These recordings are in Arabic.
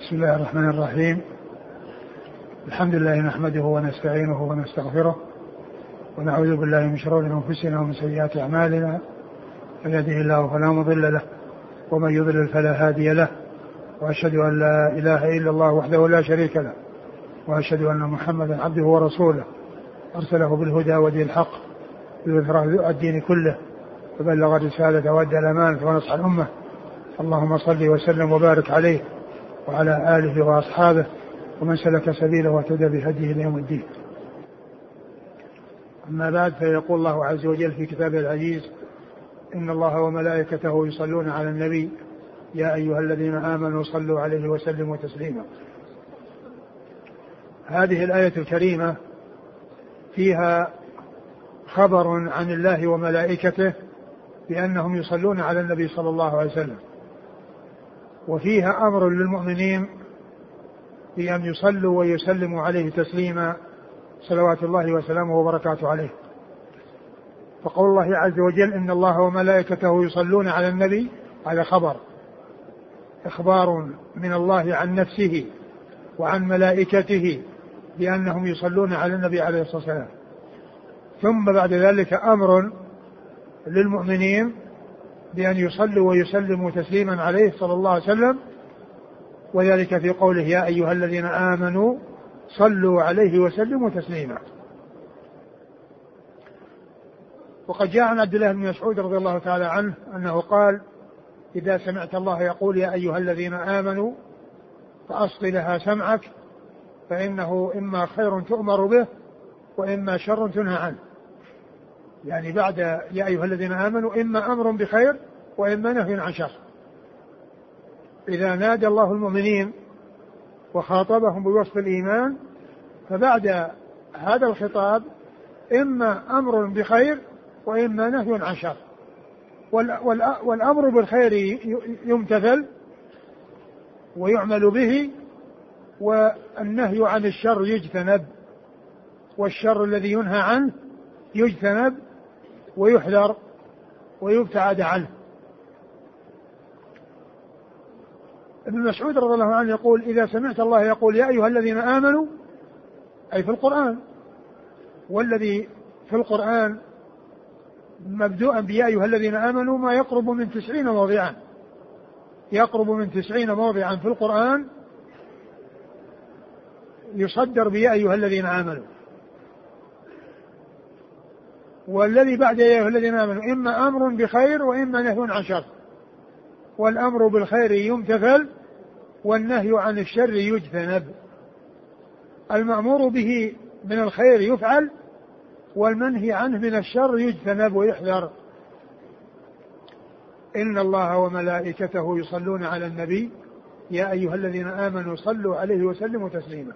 بسم الله الرحمن الرحيم. الحمد لله نحمده ونستعينه ونستغفره ونعوذ بالله من شرور أنفسنا ومن سيئات أعمالنا، من يهده الله فلا مضل له ومن يضلل فلا هادي له، وأشهد أن لا إله إلا الله وحده لا شريك له، وأشهد أن محمدا عبده ورسوله أرسله بالهدى ودين الحق ليظهره الدين كله، فبلغ الرسالة وأدى الأمانة ونصح الأمة. اللهم صل وسلم وبارك عليه وعلى آله وأصحابه ومن سلك سبيله واهتدى بهديه إلى يوم الدين. أما بعد، فيقول الله عز وجل في كتابه العزيز: إن الله وملائكته يصلون على النبي يا أيها الذين آمنوا صلوا عليه وسلموا تسليما. هذه الآية الكريمة فيها خبر عن الله وملائكته بأنهم يصلون على النبي صلى الله عليه وسلم، وفيها أمر للمؤمنين بأن يصلوا ويسلموا عليه تسليما صلوات الله وسلامه وبركاته عليه. فقول الله عز وجل: إن الله وملائكته يصلون على النبي، هذا خبر، إخبار من الله عن نفسه وعن ملائكته بأنهم يصلون على النبي عليه الصلاة والسلام. ثم بعد ذلك أمر للمؤمنين بأن يصلوا ويسلموا تسليما عليه صلى الله عليه وسلم، وذلك في قوله: يا أيها الذين آمنوا صلوا عليه وسلموا تسليما. وقد جاء عن عبد الله بن مسعود رضي الله تعالى عنه أنه قال: إذا سمعت الله يقول يا أيها الذين آمنوا فأصغ لها سمعك، فإنه إما خير تؤمر به وإما شر تنهى عنه. يعني بعد يا أيها الذين آمنوا إما أمر بخير وإما نهي عن شر. إذا نادى الله المؤمنين وخاطبهم بوصف الإيمان، فبعد هذا الخطاب إما أمر بخير وإما نهي عن شر. والأمر بالخير يمتثل ويعمل به، والنهي عن الشر يجتنب، والشر الذي ينهى عنه يجتنب ويحذر ويبتعد عنه. ابن مسعود رضي الله عنه يقول: إذا سمعت الله يقول يا أيها الذين آمنوا، أي في القرآن، والذي في القرآن مبدوءا بيا أيها الذين آمنوا ما يقرب من 90 موضعا، يقرب من 90 موضعا في القرآن يصدر بيا أيها الذين آمنوا. والذي بعد يا أيها الذين آمنوا إما أمر بخير وإما نهي عن شر. والأمر بالخير يمتثل والنهي عن الشر يجتنب. المأمور به من الخير يفعل، والمنهي عنه من الشر يجتنب ويحذر. إن الله وملائكته يصلون على النبي يا أيها الذين آمنوا صلوا عليه وسلموا تسليما.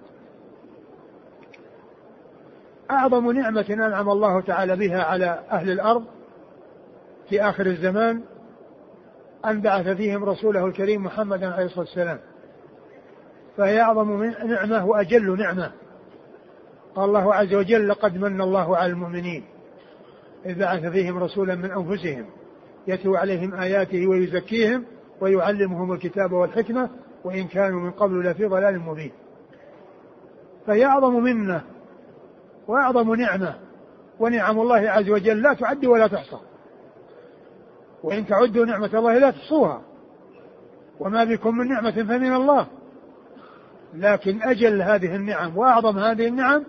أعظم نعمة أنعم الله تعالى بها على أهل الأرض في آخر الزمان أن بعث فيهم رسوله الكريم محمدا عليه الصلاة والسلام، فهي أعظم نعمة وأجل نعمة. قال الله عز وجل: لقد من الله على المؤمنين إذ بعث فيهم رسولا من أنفسهم يتلو عليهم آياته ويزكيهم ويعلمهم الكتاب والحكمة وإن كانوا من قبل لفي ضلال مبين. فهي أعظم منة وأعظم نعمة، ونعم الله عز وجل لا تعد ولا تحصى، وإن تعدوا نعمة الله لا تحصوها، وما بكم من نعمة فمن الله. لكن أجل هذه النعم وأعظم هذه النعم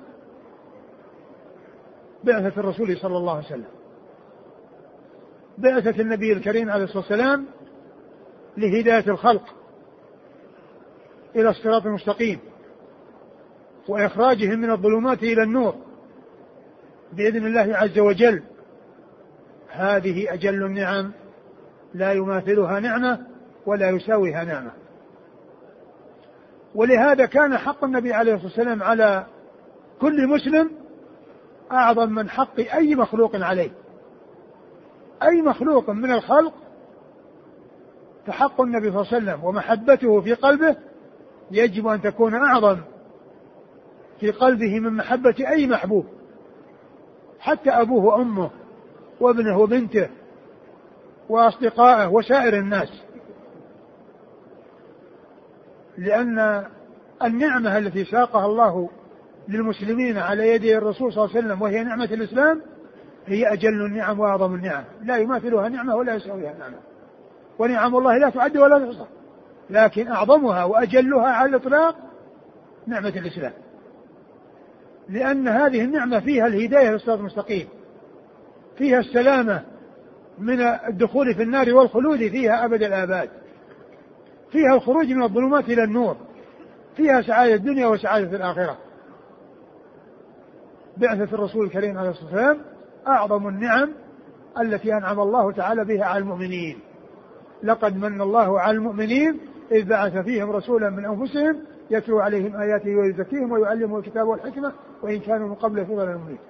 بعثة الرسول صلى الله عليه وسلم، بعثة النبي الكريم عليه الصلاة والسلام لهداية الخلق إلى الصراط المستقيم وإخراجهم من الظلمات إلى النور بإذن الله عز وجل. هذه أجل النعم، لا يماثلها نعمة ولا يساويها نعمة. ولهذا كان حق النبي عليه الصلاة والسلام على كل مسلم أعظم من حق أي مخلوق عليه. أي مخلوق من الخلق فحق النبي صلى الله عليه وسلم ومحبته في قلبه يجب أن تكون أعظم في قلبه من محبة أي محبوب، حتى أبوه وأمه وابنه وبنته وأصدقائه وسائر الناس. لأن النعمة التي ساقها الله للمسلمين على يدي الرسول صلى الله عليه وسلم وهي نعمة الإسلام هي أجل النعم وأعظم النعم، لا يماثلها نعمة ولا يساويها نعمة، ونعم الله لا تعد ولا تحصى، لكن أعظمها وأجلها على الإطلاق نعمة الإسلام، لأن هذه النعمة فيها الهداية للصراط المستقيم، فيها السلامة من الدخول في النار والخلود فيها أبد الآباد، فيها الخروج من الظلمات إلى النور، فيها سعادة الدنيا وسعادة الآخرة. بعثة الرسول الكريم عليه الصلاة والسلام أعظم النعم التي أنعم الله تعالى بها على المؤمنين. لقد من الله على المؤمنين إذ بعث فيهم رسولا من أنفسهم يتلو عليهم آياته ويزكيهم ويعلمهم الكتاب والحكمة وإن كانوا من قبل في ضلال مبين.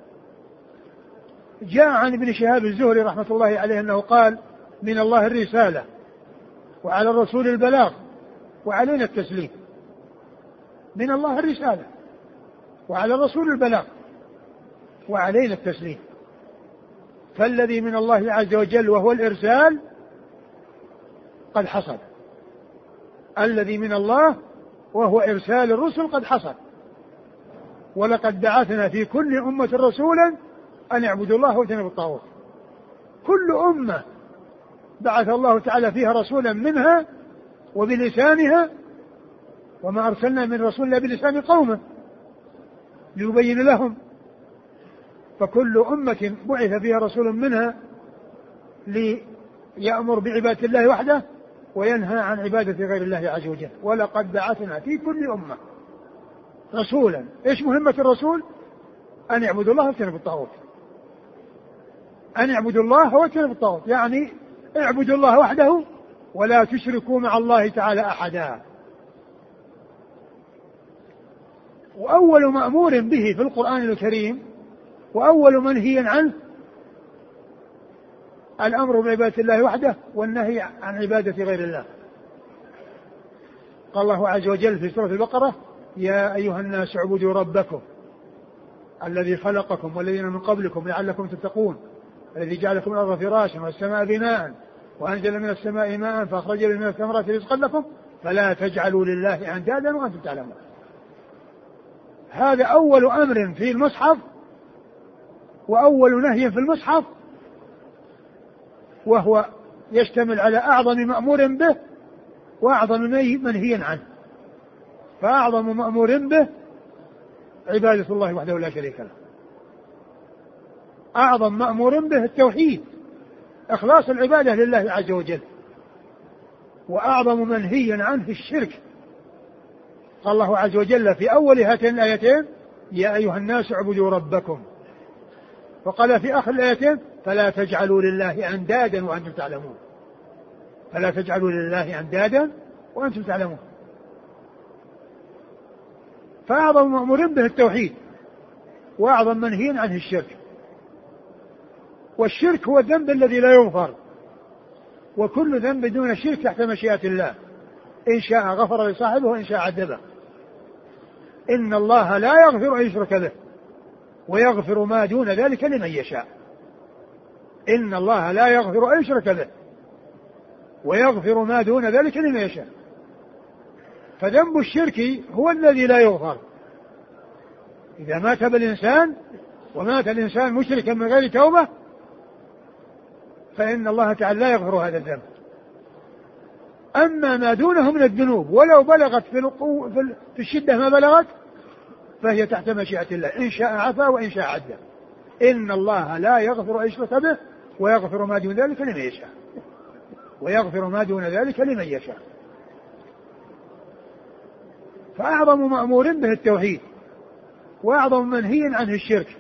جاء عن ابن شهاب الزهري رحمة الله عليه أنه قال: من الله الرسالة وعلى الرسول البلاغ وعلينا التسليم. من الله الرسالة وعلى الرسول البلاغ وعلينا التسليم. فالذي من الله عز وجل وهو الإرسال قد حصل، الذي من الله وهو إرسال الرسل قد حصل. ولقد بعثنا في كل أمة رسولا أن يعبدوا الله واجتنبوا الطاغوت. كل أمة بعث الله تعالى فيها رسولا منها وبلسانها، وما أرسلنا من رسول إلا بلسان قومه ليبين لهم. فكل أمة بعث فيها رسول منها ليأمر بعبادة الله وحده وينهى عن عبادة غير الله عز وجل. ولقد بعثنا في كل أمة رسولا. إيش مهمة الرسول؟ أن يعبدوا الله واجتنبوا الطاغوت. أن يعبدوا الله واجتنبوا الطاغوت، يعني اعبدوا الله وحده ولا تشركوا مع الله تعالى أحدا. وأول مأمور به في القرآن الكريم وأول منهي عنه الأمر بعبادة الله وحده والنهي عن عبادة غير الله. قال الله عز وجل في سورة البقرة: يا أيها الناس اعبدوا ربكم الذي خلقكم والذين من قبلكم لعلكم تتقون الذي جعل لكم الأرض فراشا والسماء بناء وأنزل من السماء ماء فأخرج من الثمرات رزقا لكم فلا تجعلوا لله أندادا وأنتم تعلمون. هذا أول أمر في المصحف وأول نهي في المصحف، وهو يشتمل على أعظم مأمور به وأعظم منهي عنه. فأعظم مأمور به عبادة الله وحده لا شريك له. أعظم مأمور به التوحيد، إخلاص العبادة لله عز وجل. وأعظم منهي عنه الشرك. قال الله عز وجل في أول هاتين الآيتين: يا أيها الناس اعبدوا ربكم. وقال في آخر الآيتين: فلا تجعلوا لله أندادا وأنتم تعلمون. فلا تجعلوا لله أندادا وأنتم تعلمون. فأعظم مأمور به التوحيد وأعظم منهي عنه الشرك. والشرك هو الذنب الذي لا يغفر، وكل ذنب دون الشرك تحت مشيئة الله، إن شاء غفر لصاحبه وإن شاء عذبه. إن الله لا يغفر أن يشرك به ويغفر ما دون ذلك لمن يشاء. إن الله لا يغفر أن يشرك به ويغفر ما دون ذلك لمن يشاء. فذنب الشرك هو الذي لا يغفر. إذا مات بالإنسان ومات الإنسان مشركا من غير توبة فإن الله تعالى لا يغفر هذا الذنب. أما ما دونه من الذنوب ولو بلغت في الشدة ما بلغت فهي تحت مشيئة الله، إن شاء عفا وإن شاء عدى. إن الله لا يغفر أن يشرك به ويغفر ما دون ذلك لمن يشاء. ويغفر ما دون ذلك لمن يشاء. فأعظم مأمور به التوحيد وأعظم منهي عنه الشرك.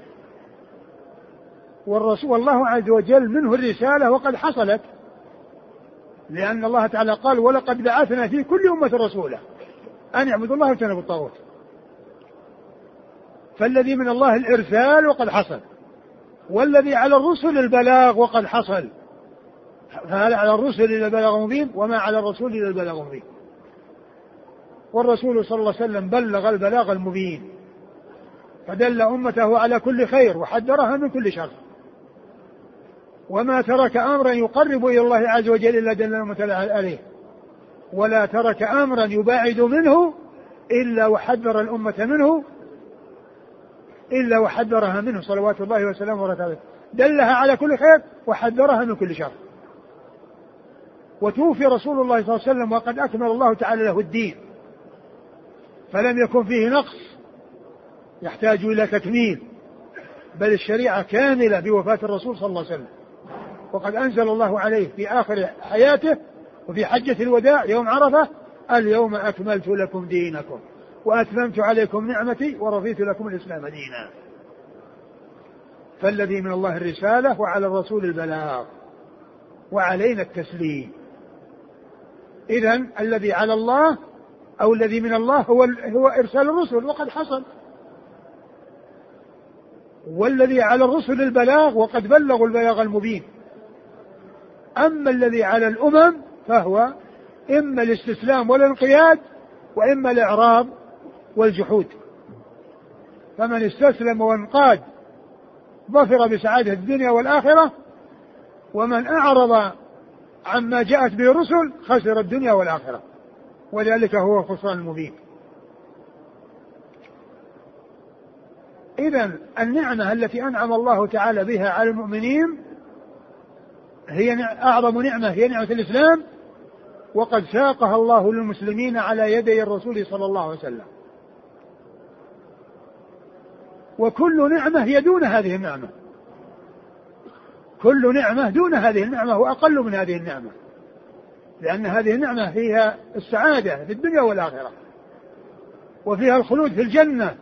والله عز وجل منه الرسالة وقد حصلت، لأن الله تعالى قال: ولقد بعثنا في كل أمة رسولا أن يعبدوا الله واجتنبوا الطاغوت. فالذي من الله الإرسال وقد حصل، والذي على الرسل البلاغ وقد حصل. فهل على الرسل إلا البلاغ المبين وما على الرسول إلا البلاغ المبين. والرسول صلى الله عليه وسلم بلغ البلاغ المبين فدل أمته على كل خير وحذرها من كل شر، وما ترك أمرا يقرب إلى الله عز وجل إلا دل أمته عليه. ولا ترك أمرا يباعد منه إلا وحذر الأمة منه، إلا وحذرها منه صلوات الله وسلامه وبركاته، دلها على كل خير وحذرها من كل شر. وتوفي رسول الله صلى الله عليه وسلم وقد أكمل الله تعالى له الدين، فلم يكن فيه نقص يحتاج إلى تكميل، بل الشريعة كاملة بوفاة الرسول صلى الله عليه وسلم. وقد أنزل الله عليه في آخر حياته وفي حجة الوداع يوم عرفة: اليوم أكملت لكم دينكم وأتممت عليكم نعمتي ورضيت لكم الإسلام دينا. فالذي من الله الرسالة وعلى الرسول البلاغ وعلينا التسليم. إذن الذي على الله أو الذي من الله هو إرسال الرسل وقد حصل، والذي على الرسل البلاغ وقد بلغوا البلاغ المبين. أما الذي على الأمم فهو إما الاستسلام والانقياد وإما الإعراض والجحود. فمن استسلم وانقاد ظفر بسعادة الدنيا والآخرة، ومن أعرض عما جاءت به الرسل خسر الدنيا والآخرة، وذلك هو الخسران المبين. إذن النعمة التي أنعم الله تعالى بها على المؤمنين هي أعظم نعمة، هي نعمة الإسلام، وقد ساقها الله للمسلمين على يدي الرسول صلى الله عليه وسلم. وكل نعمة هي دون هذه النعمة، كل نعمة دون هذه النعمة وأقل من هذه النعمة، لأن هذه النعمة فيها السعادة في الدنيا والآخرة، وفيها الخلود في الجنة.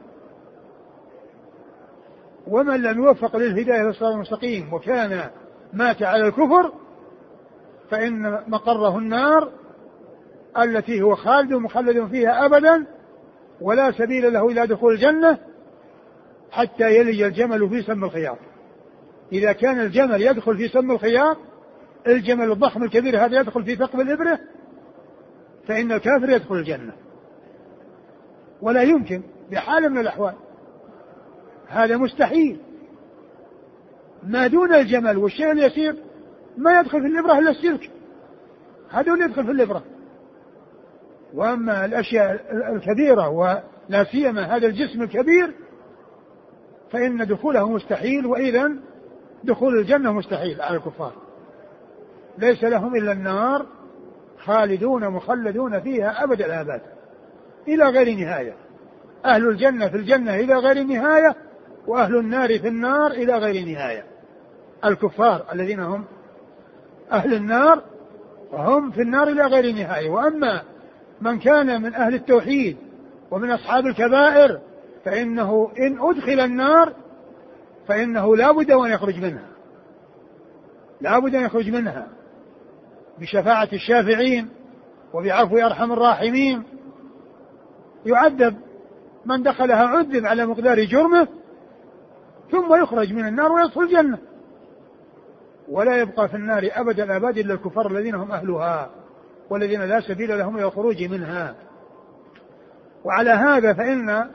ومن لم يوفق للهداية للصراط المستقيم وكان مات على الكفر فإن مقره النار التي هو خالد مخلد فيها أبدا، ولا سبيل له إلى دخول الجنة حتى يلج الجمل في سم الخياط. إذا كان الجمل يدخل في سم الخياط، الجمل الضخم الكبير هذا يدخل في ثقب الإبرة، فإن الكافر يدخل الجنة، ولا يمكن بحال من الأحوال، هذا مستحيل. ما دون الجمل والشيء اليسير ما يدخل في الإبرة إلا السلك، هذا اللي يدخل في الإبرة. وأما الأشياء الكبيرة ولا سيما هذا الجسم الكبير فإن دخوله مستحيل، وإذا دخول الجنة مستحيل على الكفار. ليس لهم إلا النار خالدون مخلدون فيها أبد الآباد إلى غير نهاية. أهل الجنة في الجنة إلى غير نهاية، وأهل النار في النار إلى غير نهاية. الكفار الذين هم أهل النار هم في النار إلى غير نهاية. وأما من كان من أهل التوحيد ومن أصحاب الكبائر فإنه إن أدخل النار فإنه لا بد أن يخرج منها، لا بد أن يخرج منها بشفاعة الشافعين وبعفو أرحم الراحمين. يعذب من دخلها، عذب على مقدار جرمه، ثم يخرج من النار ويدخل الجنة، ولا يبقى في النار أبد الآباد إلا الكفار الذين هم أهلها والذين لا سبيل لهم إلى الخروج منها. وعلى هذا فإن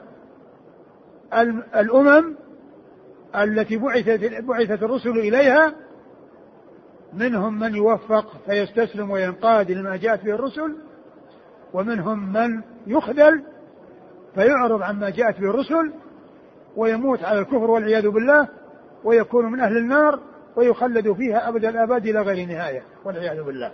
الأمم التي بعثت الرسل إليها منهم من يوفق فيستسلم وينقاد لما جاءت به الرسل، ومنهم من يخذل فيعرض عما جاءت به الرسل ويموت على الكفر والعياذ بالله، ويكون من أهل النار ويخلد فيها أبد الآباد إلى غير نهاية والعياذ بالله.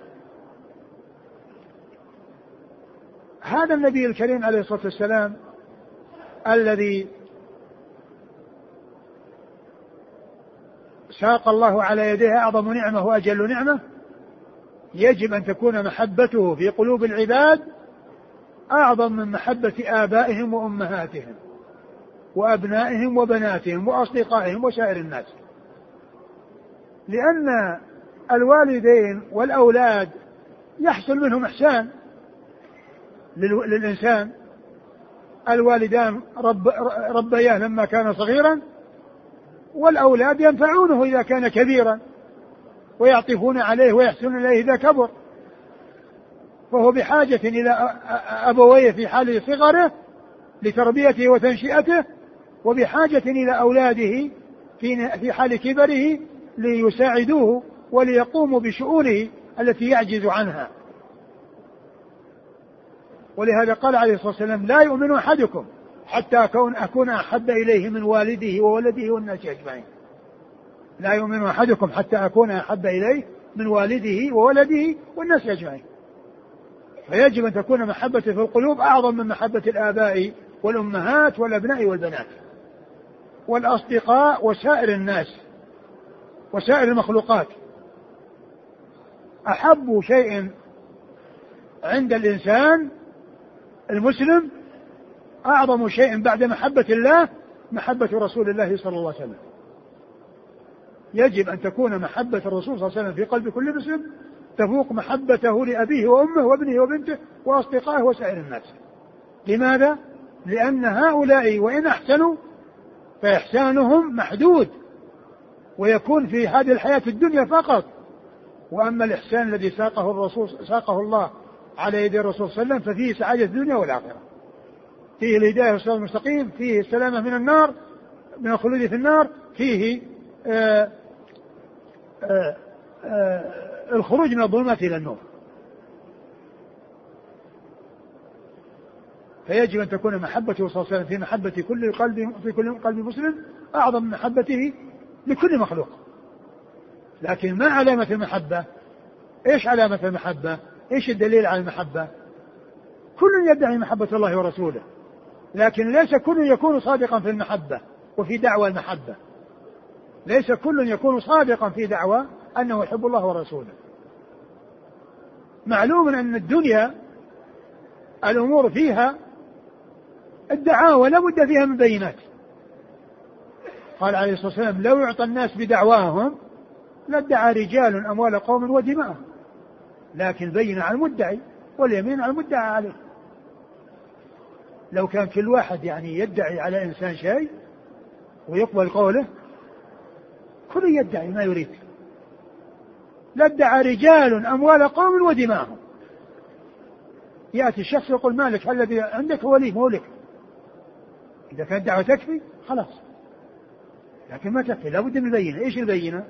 هذا النبي الكريم عليه الصلاة والسلام الذي ساق الله على يديه أعظم نعمة وأجل نعمة، يجب أن تكون محبته في قلوب العباد أعظم من محبة آبائهم وأمهاتهم وأبنائهم وبناتهم وأصدقائهم وسائر الناس. لأن الوالدين والأولاد يحصل منهم إحسان للإنسان. الوالدان ربياه لما كان صغيرا، والأولاد ينفعونه إذا كان كبيرا ويعطفون عليه ويحسنون إليه إذا كبر، فهو بحاجة إلى أبويه في حال صغره لتربيته وتنشئته، وبحاجة إلى أولاده في حال كبره ليساعدوه وليقوموا بشؤونه التي يعجز عنها. ولهذا قال عليه الصلاة والسلام لا يؤمن أحدكم حتى أكون أحب إليه من والده وولده والناس أجمعين. لا يؤمن أحدكم حتى أكون أحب إليه من والده وولده والناس أجمعين. فيجب أن تكون محبة في القلوب أعظم من محبة الآباء والأمهات والأبناء والبنات والأصدقاء وسائر الناس وسائر المخلوقات. أحب شيء عند الإنسان المسلم أعظم شيء بعد محبة الله محبة رسول الله صلى الله عليه وسلم. يجب أن تكون محبة الرسول صلى الله عليه وسلم في قلب كل مسلم تفوق محبته لأبيه وأمه وابنه وبنته وأصدقائه وسائر الناس. لماذا؟ لأن هؤلاء وإن أحسنوا فإحسانهم محدود ويكون في هذه الحياة الدنيا فقط. وأما الإحسان الذي ساقه الله على يد الرسول صلى الله عليه وسلم ففيه سعادة الدنيا والآخرة، فيه الهداية والصراط المستقيم، فيه السلامة من النار من الخلود في النار، فيه الخروج من الظلمات إلى النور. فيجب أن تكون محبته صلى الله عليه وسلم في محبة كل قلب مسلم أعظم من محبته لكل مخلوق. لكن ما علامة المحبة؟ إيش علامة المحبة؟ إيش الدليل على المحبة؟ كل يدعي محبة الله ورسوله، لكن ليس كل يكون صادقا في المحبة وفي دعوى المحبة. ليس كل يكون صادقا في دعوى أنه يحب الله ورسوله. معلوم أن الدنيا الأمور فيها الدعاوى لا بد فيها من بينات. قال عليه الصلاة والسلام لو يعطى الناس بدعواهم لادعى رجال أموال قوم ودماءهم، لكن بين على المدعي واليمين على المدعى عليه. لو كان كل واحد يدعي على إنسان شيء ويقبل قوله، كل يدعي ما يريد، لادعى رجال أموال قوم ودماءهم. يأتي الشخص يقول مالك هل الذي عندك هو لي مولك، إذا كانت دعوة تكفي خلاص، لكن ما تكفي، لابد من البينة. إيش البينة؟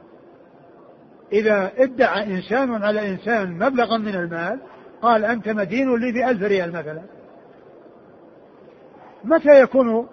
إذا ادعى إنسان على إنسان مبلغا من المال، قال أنت مدين لي ب1000 ريال مثلا، متى يكون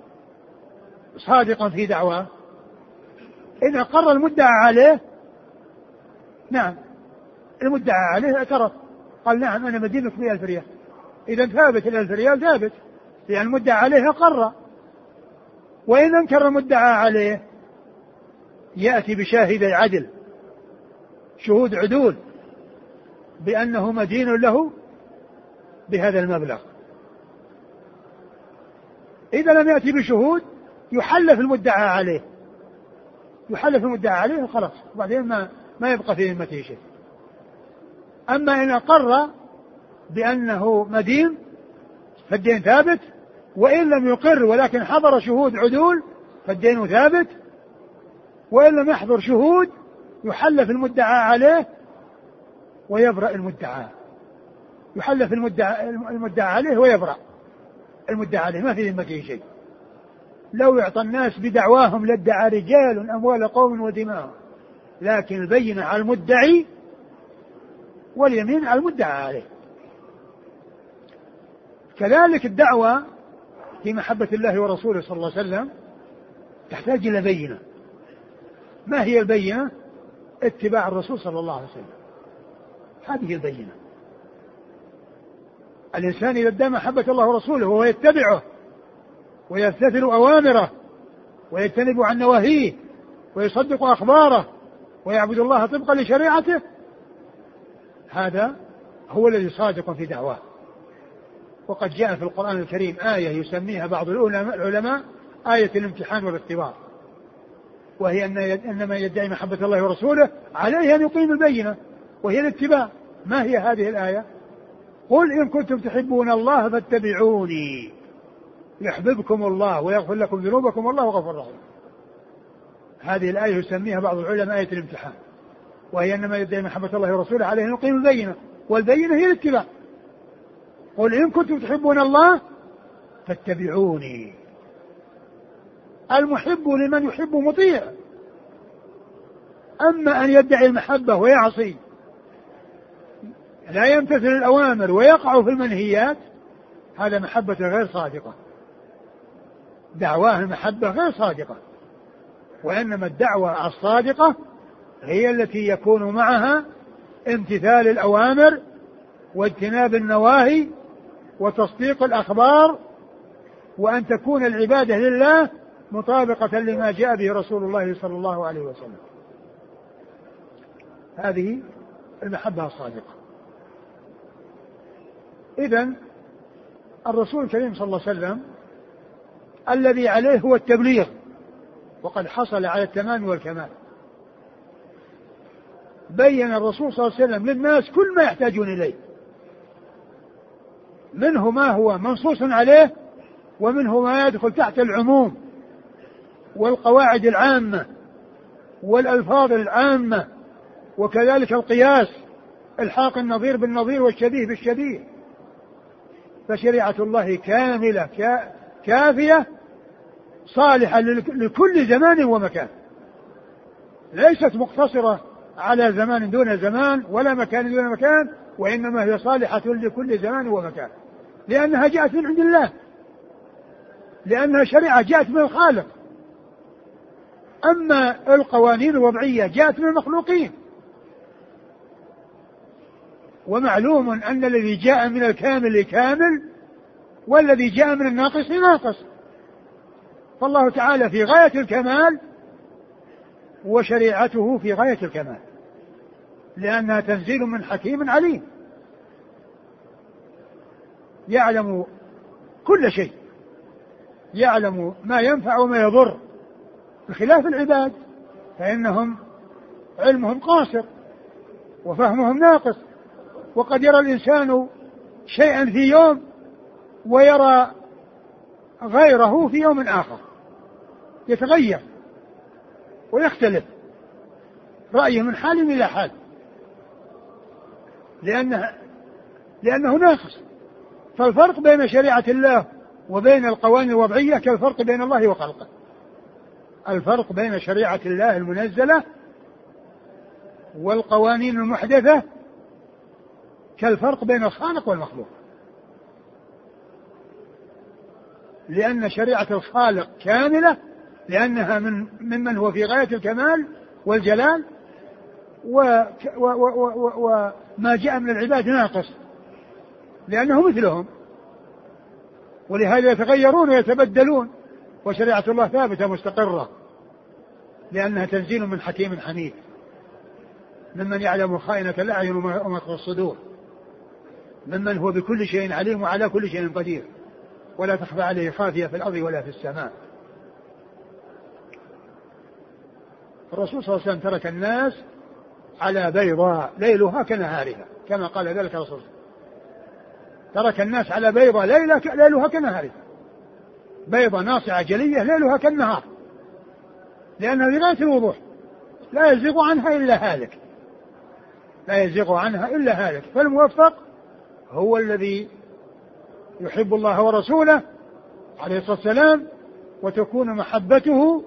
صادقا في دعواه؟ إن أقر المدعى عليه، نعم المدعى عليه اعترف قال نعم أنا مدينك ب1000 ريال، إذا ثابت 1000 ريال ثابت، لأن المدعى عليه أقر. وإن أنكر المدعى عليه يأتي بشاهدي عدل، شهود عدول بأنه مدين له بهذا المبلغ. إذا لم يأتي بشهود يحلف المدعى عليه، يحلف المدعى عليه وخلاص، وبعدين ما يبقى في ذمته شيء. أما إن أقر بأنه مدين فالدين ثابت، وإن لم يقر ولكن حضر شهود عدول فالدين ثابت، وإن لم يحضر شهود يحلف المدعى عليه ويبرأ المدعى، يحلف المدعى عليه ويبرأ المدعى عليه، ما في ذمته شيء. لو يعطى الناس بدعواهم لادعى رجال أموال قوم ودماءهم، لكن البينة على المدعي واليمين على المدعى عليه. كذلك الدعوة في محبة الله ورسوله صلى الله عليه وسلم تحتاج إلى بينة. ما هي البينة؟ اتباع الرسول صلى الله عليه وسلم، هذه البينة. الإنسان إذا ادعى محبة الله ورسوله وهو يتبعه ويمتثل أوامره ويجتنب عن نواهيه ويصدق أخباره ويعبد الله طبقا لشريعته، هذا هو الذي صادق في دعواه. وقد جاء في القرآن الكريم آية يسميها بعض العلماء آية الامتحان والاختبار، وهي أن من يدعي محبة الله ورسوله عليه أن يقيم البينة وهي الاتباع. ما هي هذه الآية؟ قل إن كنتم تحبون الله فاتبعوني يحببكم الله ويغفر لكم ذنوبكم والله غفور رحيم. هذه الآية يسميها بعض العلماء آية الامتحان، وهي أن من يدعي محبة الله ورسوله عليه أن يقيم البينة، والبينة هي الاتباع. قل إن كنتم تحبون الله فاتبعوني. المحب لمن يحب مطيع، أما أن يدعي المحبة ويعصي لا يمتثل الأوامر ويقع في المنهيات، هذا محبة غير صادقة، دعواه المحبة غير صادقة. وإنما الدعوة الصادقة هي التي يكون معها امتثال الأوامر واجتناب النواهي وتصديق الأخبار، وأن تكون العبادة لله مطابقة لما جاء به رسول الله صلى الله عليه وسلم. هذه المحبة الصادقة. إذن الرسول الكريم صلى الله عليه وسلم الذي عليه هو التبليغ، وقد حصل على التمام والكمال. بين الرسول صلى الله عليه وسلم للناس كل ما يحتاجون إليه، منه ما هو منصوص عليه، ومنه ما يدخل تحت العموم والقواعد العامة والألفاظ العامة، وكذلك القياس الحاق النظير بالنظير والشبيه بالشبيه. فشريعة الله كاملة كافية صالحة لكل زمان ومكان، ليست مقتصرة على زمان دون زمان ولا مكان دون مكان، وإنما هي صالحة لكل زمان ومكان، لأنها جاءت من عند الله، لأنها شريعة جاءت من الخالق. أما القوانين الوضعية جاءت من المخلوقين، ومعلوم أن الذي جاء من الكامل كامل، والذي جاء من الناقص ناقص. فالله تعالى في غاية الكمال، وشريعته في غاية الكمال، لأنها تنزيل من حكيم عليم يعلم كل شيء، يعلم ما ينفع وما يضر، بخلاف العباد فإنهم علمهم قاصر وفهمهم ناقص. وقد يرى الإنسان شيئا في يوم ويرى غيره في يوم آخر، يتغير ويختلف رأيه من حال إلى حال، لأنه ناقص. فالفرق بين شريعة الله وبين القوانين الوضعية كالفرق بين الله وخلقه. الفرق بين شريعة الله المنزلة والقوانين المحدثة كالفرق بين الخالق والمخلوق، لأن شريعة الخالق كاملة، لأنها ممن هو في غاية الكمال والجلال، وما جاء من العباد ناقص لأنه مثلهم، ولهذا يتغيرون ويتبدلون. وشريعة الله ثابتة مستقرة، لأنها تنزيل من حكيم حميد، ممن يعلم خائنة الأعين وما تخفي الصدور، ممن هو بكل شيء عليم وعلى كل شيء قدير، ولا تخفى عليه خافية في الأرض ولا في السماء. الرسول صلى الله عليه وسلم ترك الناس على بيضاء ليلها كنهارها، كما قال ذلك الرسول. ترك الناس على بيضاء ليلها كنهارها، بيضة ناصعة جلية ليلها كالنهار، لأنها بغاية الوضوح، لا يزيغ عنها إلا هالك، لا يزيغ عنها إلا هالك. فالموفق هو الذي يحب الله ورسوله عليه الصلاة والسلام، وتكون محبته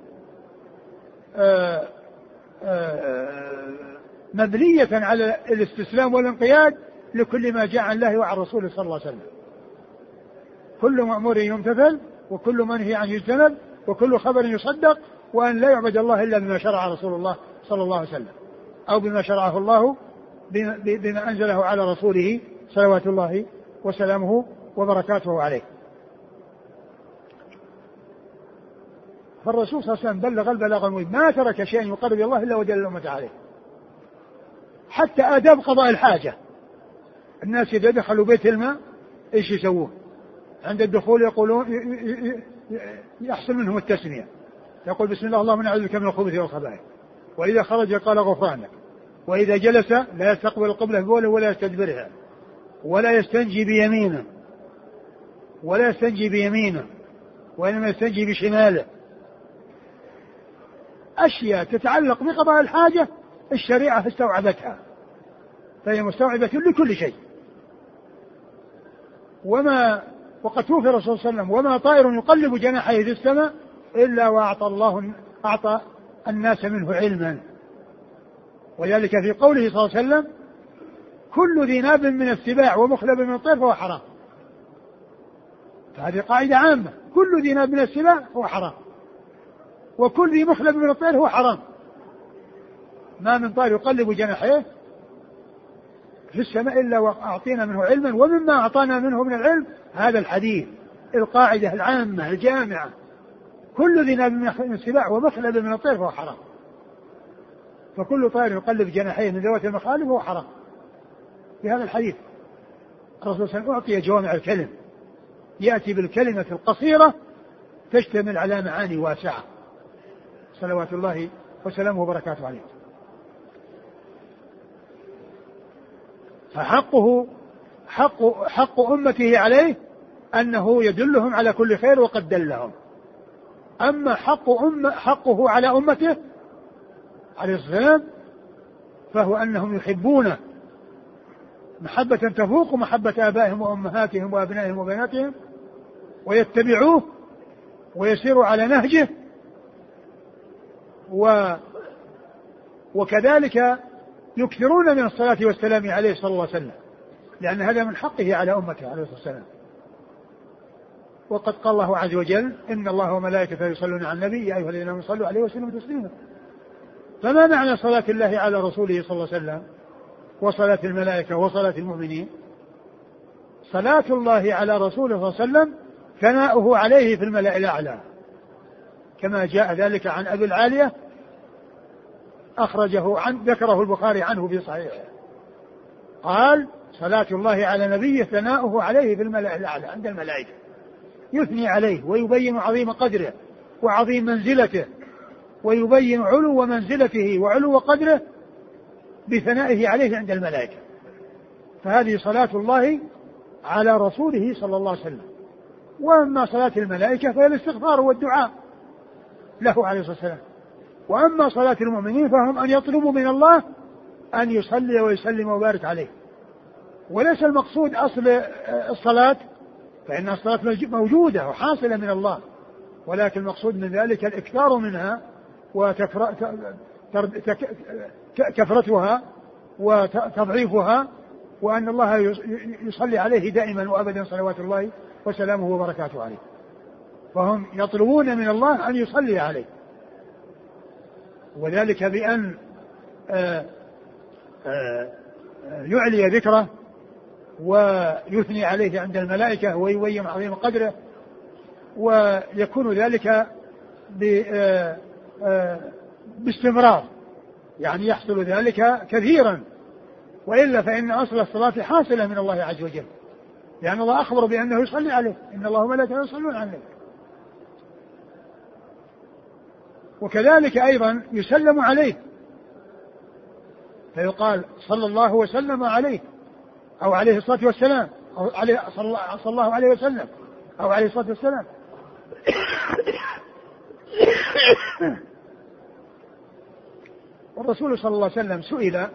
مبنية على الاستسلام والانقياد لكل ما جاء عن الله وعن رسوله صلى الله عليه وسلم. كل مأمور يمتثل، وكل منهي عنه يجتنب، وكل خبر يصدق، وأن لا يعبد الله إلا بما شرع رسول الله صلى الله عليه وسلم، أو بما شرعه الله بما أنزله على رسوله صلوات الله وسلامه وبركاته عليه. فالرسول صلى الله عليه وسلم بلغ البلاغ المبين، ما ترك شيئا يقرب إلى الله إلا ودل الأمة عليه، حتى آداب قضاء الحاجة. الناس إذا دخلوا بيت الماء إيش يسوون؟ عند الدخول يقولون يحصل منهم التسمية، يقول بسم الله اللهم نعوذ بك من الخبث والخبائث، وإذا خرج قال غفرانك، وإذا جلس لا يستقبل القبلة بوله ولا يستدبرها، ولا يستنجي بيمينه وإنما يستنجي بشماله. أشياء تتعلق بقضاء الحاجة الشريعة استوعبتها، فهي مستوعبة لكل شيء. وقد توفي الرسول صلى الله عليه وسلم وما طائر يقلب جناحيه في السماء إلا أعطى الناس منه علما. وذلك في قوله صلى الله عليه وسلم كل ذي ناب من السباع ومخلب من الطير فهو حرام. فهذه قاعدة عامة، كل ذي ناب من السباع هو حرام، وكل ذي مخلب من الطير هو حرام. ما من طائر يقلب جناحيه في السماء إلا وأعطينا منه علما، ومما أعطانا منه من العلم هذا الحديث، القاعدة العامة الجامعة، كل ذي ناب من السباع ومخلب من الطير فهو حرام. فكل طائر يقلب جناحيه من ذوات المخالب هو حرام. في هذا الحديث الرسول صلى الله عليه وسلم أعطي جوامع الكلم، يأتي بالكلمة القصيرة تشتمل على معاني واسعة، صلوات الله وسلامه وبركاته عليه. فحقه حق أمته عليه أنه يدلهم على كل خير وقد دلهم. أما حقه على أمته عليه السلام فهو أنهم يحبونه محبة تفوق محبة آبائهم وأمهاتهم وأبنائهم وبناتهم، ويتبعوه ويسيروا على نهجه، وكذلك يكثرون من الصلاة والسلام عليه صلى الله عليه وسلم، لأن هذا من حقه على أمته عليه الصلاة والسلام. وقد قال الله عز وجل: إن الله وملائكته يصلون على النبي يا أيها الذين آمنوا صلوا عليه وسلموا تسليما. فما معنى صلاة الله على رسوله صلى الله عليه وسلم وصلاة الملائكة وصلاة المؤمنين؟ صلاة الله على رسوله صلى الله عليه وسلم ثناؤه عليه في الملأ الأعلى، كما جاء ذلك عن أبي العالية ذكره البخاري عنه في صحيحه، قال: صلاة الله على نبيه ثناؤه عليه في الملأ الأعلى عند الملائكة، يثني عليه ويبين عظيم قدره وعظيم منزلته، ويبين علو منزلته وعلو قدره بثنائه عليه عند الملائكة. فهذه صلاة الله على رسوله صلى الله عليه وسلم. وأما صلاة الملائكة فهي الاستغفار والدعاء له عليه الصلاة والسلام. وأما صلاة المؤمنين فهم أن يطلبوا من الله أن يصلي ويسلم ويبارك عليه. وليس المقصود أصل الصلاة، فإن الصلاة موجودة وحاصلة من الله، ولكن المقصود من ذلك الإكثار منها وكثرتها وتضعيفها، وأن الله يصلي عليه دائما وأبدا صلوات الله وسلامه وبركاته عليه. فهم يطلبون من الله أن يصلي عليه، وذلك بأن يعلي ذكره ويثني عليه عند الملائكة ويبين عظيم قدره، ويكون ذلك باستمرار، يعني يحصل ذلك كثيرا، وإلا فإن أصل الصلاة حاصلة من الله عز وجل، لأن الله أخبر بأنه يصلي عليه: إن الله وملائكته يصلون عليه. وكذلك أيضا يسلم عليه، فيقال: صلى الله وسلم عليه، أو عليه الصلاة والسلام، أو صلى الله عليه وسلم، أو عليه الصلاة والسلام. والرسول صلى الله عليه وسلم سئل،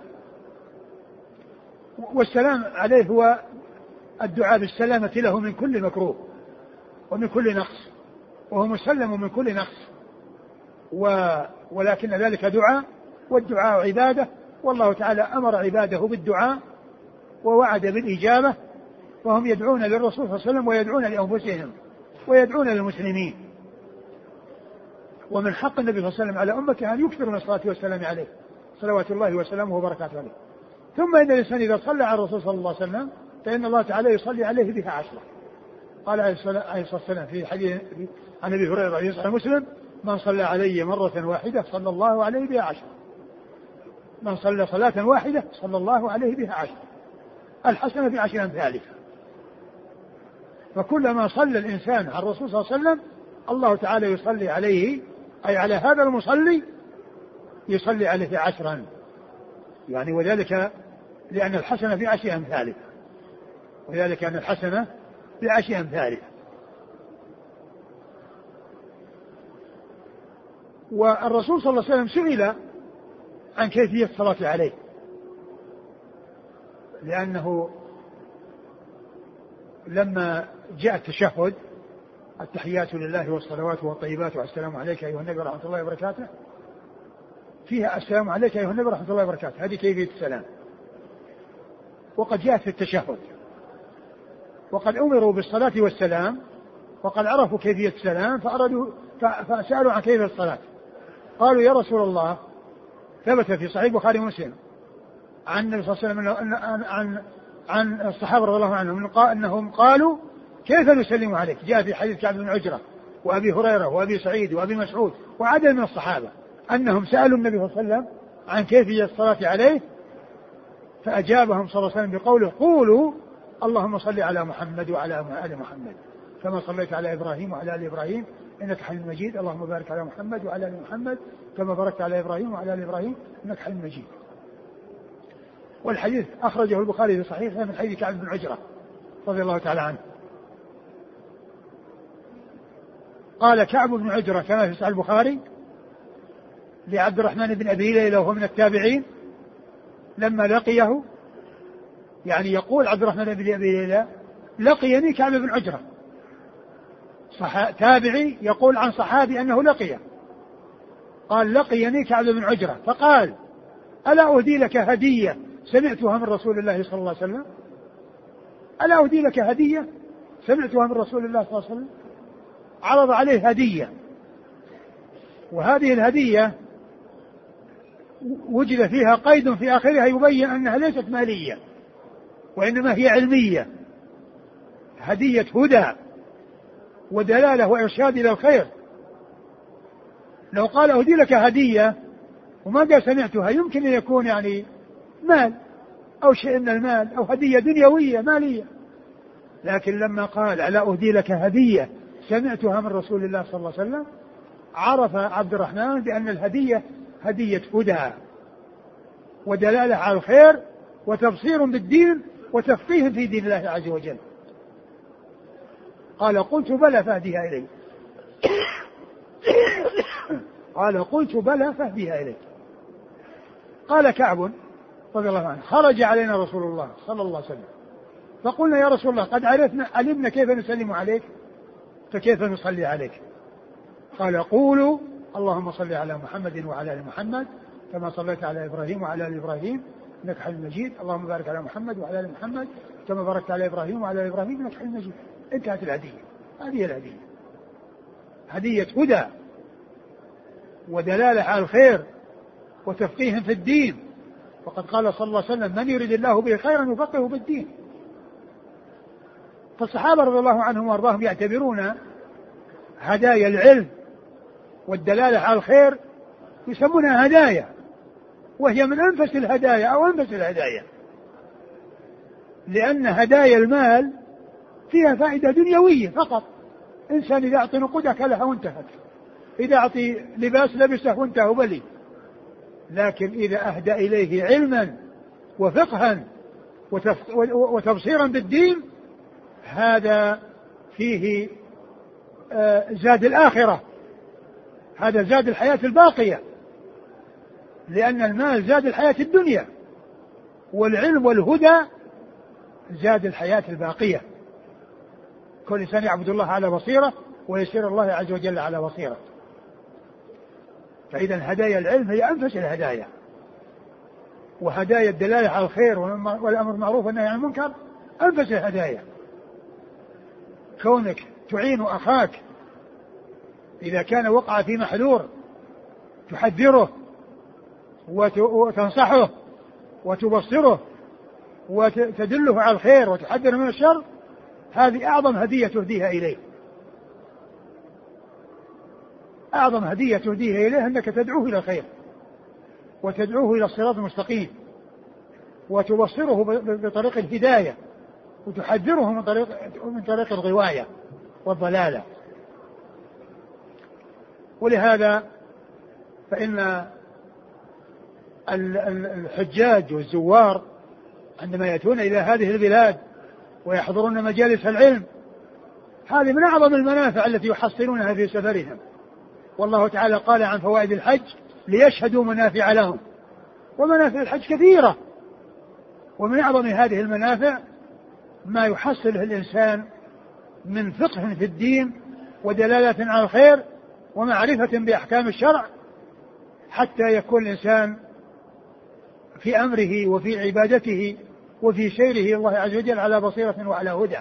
والسلام عليه هو الدعاء بالسلامة له من كل مكروه ومن كل نقص، وهو مسلم من كل نقص، ولكن ذلك دعاء، والدعاء عبادة، والله تعالى أمر عباده بالدعاء ووعد بالإجابة، وهم يدعون للرسول صلى الله عليه وسلم ويدعون لأنفسهم ويدعون للمسلمين. ومن حق النبي صلى الله عليه وسلم على أمته أن يكثر من الصلاة والسلام عليه صلوات الله وسلامه وبركاته عليه. ثم إن الإنسان إذا صلى على الرسول صلى الله عليه وسلم فإن الله تعالى يصلي عليه بها 10. قال عليه الصلاة والسلام في حديث عن أبي هريرة في صحيح مسلم: من صلى علي مرة واحدة صلى الله عليه بها 10. من صلى صلاة واحدة صلى الله عليه بها 10. الحسنة ب10 أمثالها. فكلما صلى الإنسان على الرسول صلى الله عليه وسلم الله تعالى يصلي عليه، أي على هذا المصلي يصلي عليه 10، يعني وذلك لأن الحسنة ب10 أمثالها، وذلك أن الحسنة ب10 أمثالها. والرسول صلى الله عليه وسلم سئل عن كيفية الصلاة عليه، لأنه لما جاء التشهد: التحيات لله والصلوات والطيبات والسلام عليك أيها النبي ورحمة الله وبركاته، فيها السلام عليك أيها النبي ورحمة الله وبركاته، هذه كيفية السلام. وقد جاءت في التشهد، وقد أمروا بالصلاة والسلام وقد عرفوا كيفية السلام فسألوا عن كيفية الصلاة. قالوا يا رسول الله، ثبت في صحيح البخاري ومسلم عن النبي صلى الله عليه وسلم عن الصحابة رضي الله عنهم أنهم قالوا كيف نسلم عليك؟ جاء في حديث كعب بن عجرة وأبي هريرة وأبي سعيد وأبي مسعود وعدد من الصحابة أنهم سألوا النبي صلى الله عليه وسلم عن كيفية الصلاة عليه، فأجابهم صلى الله عليه وسلم بقوله قولوا اللهم صل على محمد وعلى آل محمد كما صليت على إبراهيم وعلى آل إبراهيم إنك حميد مجيد، اللهم بارك على محمد وعلى آل محمد كما باركت على إبراهيم وعلى آل إبراهيم إنك حميد مجيد. والحديث أخرجه البخاري في صحيحه من حديث كعب بن عجرة رضي الله تعالى عنه. قال كعب بن عجرة كما في صحيح البخاري لعبد الرحمن بن أبي ليلى وهو من التابعين لما لقيه، يعني يقول عبد الرحمن بن أبي ليلى لقيني كعب بن عجرة، تابعي يقول عن صحابي أنه لقيه، قال لقيني كعب بن عجرة فقال ألا أهدي لك هدية سمعتها من رسول الله صلى الله عليه وسلم؟ ألا أهدي لك هدية سمعتها من رسول الله صلى الله عليه وسلم؟ عرض عليه هدية، وهذه الهدية وجد فيها قيد في آخرها يبين أنها ليست مالية وإنما هي علمية، هدية هدى ودلالة وإرشاد إلى الخير. لو قال أهدي لك هدية وما قال سمعتها يمكن أن يكون يعني مال أو شيء من المال أو هدية دنيوية مالية، لكن لما قال ألا أهدي لك هدية سمعتها من رسول الله صلى الله عليه وسلم عرف عبد الرحمن بأن الهدية هدية هدى ودلالة على الخير وتبصير بالدين وتفقيه في دين الله عز وجل. قال قلت بلى فأهديها إليك قال قلت بلى فأهديها إليك. قال كعب رضي الله عنه خرج علينا رسول الله صلى الله عليه وسلم فقلنا يا رسول الله قد علمنا كيف نسلم عليك فكيف نصلي عليك؟ قال قولوا اللهم صل على محمد وعلى آل محمد كما صليت على إبراهيم وعلى آل إبراهيم إنك حميد مجيد، اللهم بارك على محمد وعلى آل محمد كما باركت على إبراهيم وعلى آل إبراهيم إنك حميد مجيد. انتهت الهدية. هذه الهدية هدية هدى ودلالة على الخير وتفقيه في الدين، وقد قال صلى الله عليه وسلم من يريد الله به خيرا يفقهه بالدين. فالصحابة رضي الله عنهم وارضاهم يعتبرون هدايا العلم والدلالة على الخير يسمونها هدايا، وهي من أنفس الهدايا أو أنفس الهدايا، لأن هدايا المال فيها فائدة دنيوية فقط، إنسان إذا أعطي نقود أكلها وانتهت، إذا أعطي لباس لبسه وانتهى بلي، لكن إذا أهدى إليه علما وفقها وتبصيرا بالدين هذا فيه زاد الآخرة، هذا زاد الحياة الباقية، لأن المال زاد الحياة الدنيا والعلم والهدى زاد الحياة الباقية. كل إنسان يعبد الله على بصيرة ويسير الله عز وجل على بصيرة. فإذا هدايا العلم هي أنفس الهدايا، وهدايا الدلالة على الخير والأمر بالمعروف والنهي عن المنكر أنفس الهدايا. كونك تعين أخاك إذا كان وقع في محذور تحذره وتنصحه وتبصره وتدله على الخير وتحذره من الشر، هذه أعظم هدية تهديها إليه. أعظم هدية تهديها إليه أنك تدعوه إلى الخير وتدعوه إلى الصراط المستقيم وتبصره بطريق الهداية وتحذره من طريق الغواية والضلالة. ولهذا فإن الحجاج والزوار عندما يأتون إلى هذه البلاد ويحضرون مجالس العلم هذه من أعظم المنافع التي يحصلونها في سفرهم. والله تعالى قال عن فوائد الحج ليشهدوا منافع لهم، ومنافع الحج كثيرة، ومن أعظم هذه المنافع ما يحصله الإنسان من فقه في الدين ودلالة على الخير ومعرفة بأحكام الشرع، حتى يكون الإنسان في أمره وفي عبادته وفي سيره إلى الله عز وجل على بصيرة وعلى هدى.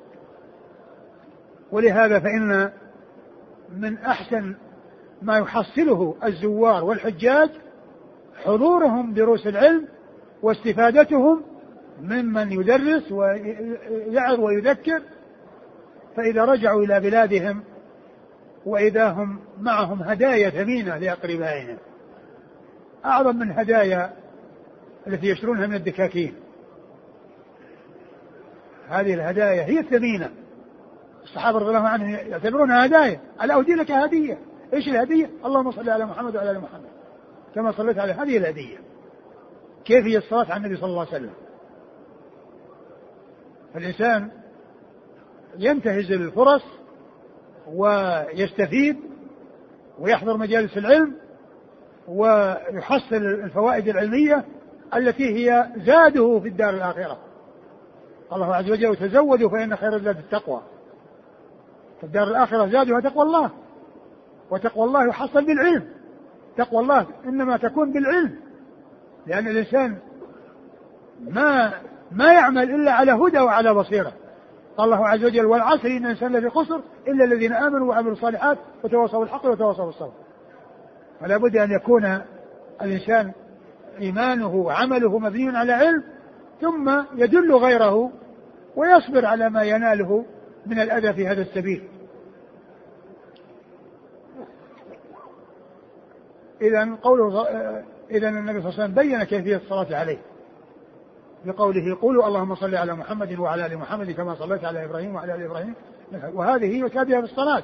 ولهذا فإن من أحسن ما يحصله الزوار والحجاج حضورهم دروس العلم واستفادتهم ممن يدرس ويعظ ويذكر، فإذا رجعوا إلى بلادهم وإذا هم معهم هدايا ثمينة لأقربائهم أعظم من هدايا التي يشترونها من الدكاكين. هذه الهدايا هي الثمينة. الصحابة رضي الله عنهم يعتبرونها هدايا. ألا أهدي لك هدية؟ إيش الهدية؟ اللهم صل على محمد وعلى آل محمد كما صليت على. هذه الهدية. كيف هي الصلاة على النبي صلى الله عليه وسلم؟ الإنسان ينتهز الفرص ويستفيد ويحضر مجالس العلم ويحصل الفوائد العلمية التي هي زاده في الدار الآخرة. الله عز وجل تزودوا فإن خير الزاد التقوى. في الدار الآخرة زادها تقوى الله، وتقوى الله يحصل بالعلم. تقوى الله إنما تكون بالعلم، لأن الإنسان ما يعمل إلا على هدى وعلى بصيرة. قال الله عز وجل والعصر إن الإنسان لفي خسر إلا الذين آمنوا وعملوا الصالحات وتواصوا بالحق وتواصوا بالصبر. فلا بد أن يكون الإنسان إيمانه وعمله مبني على علم، ثم يدل غيره ويصبر على ما يناله من الأذى في هذا السبيل. إذن النبي صلى الله عليه وسلم بين كيفية الصلاة عليه بقوله قولوا اللهم صل على محمد وعلى آل محمد كما صليت على إبراهيم وعلى آل إبراهيم. وهذه يتابعها في الصلاة،